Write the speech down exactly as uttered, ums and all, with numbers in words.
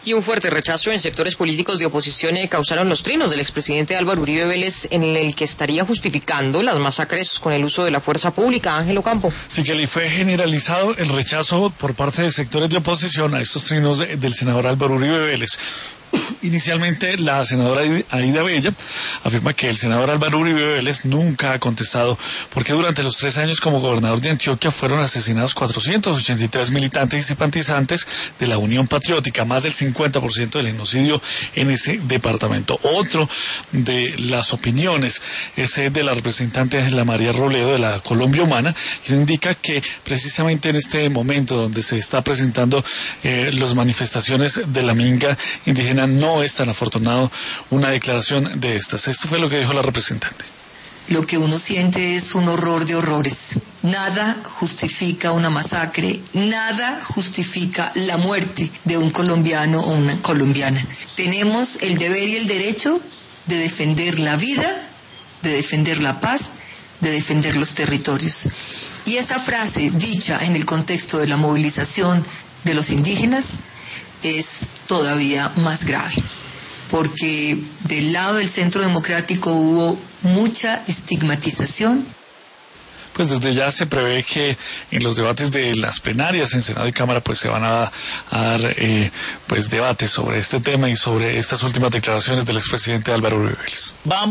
Y un fuerte rechazo en sectores políticos de oposición eh, causaron los trinos del expresidente Álvaro Uribe Vélez, en el que estaría justificando las masacres con el uso de la fuerza pública. Ángel Ocampo. Sí, que le fue generalizado el rechazo por parte de sectores de oposición a estos trinos de, del senador Álvaro Uribe Vélez. Inicialmente, la senadora Aida Bella afirma que el senador Álvaro Uribe Vélez nunca ha contestado porque durante los tres años como gobernador de Antioquia fueron asesinados cuatrocientos ochenta y tres militantes y simpatizantes de la Unión Patriótica, más del cincuenta por ciento del genocidio en ese departamento. Otro de las opiniones es de la representante Ángela María Robledo de la Colombia Humana, que indica que precisamente en este momento donde se está presentando eh, las manifestaciones de la minga indígena, no es tan afortunado una declaración de estas. Esto fue lo que dijo la representante. Lo que uno siente es un horror de horrores. Nada justifica una masacre, nada justifica la muerte de un colombiano o una colombiana. Tenemos el deber y el derecho de defender la vida, de defender la paz, de defender los territorios. Y esa frase dicha en el contexto de la movilización de los indígenas es todavía más grave, porque del lado del Centro Democrático hubo mucha estigmatización. Pues desde ya se prevé que en los debates de las plenarias en Senado y Cámara pues se van a, a dar eh, pues debates sobre este tema y sobre estas últimas declaraciones del expresidente Álvaro Uribe Vélez. Vamos.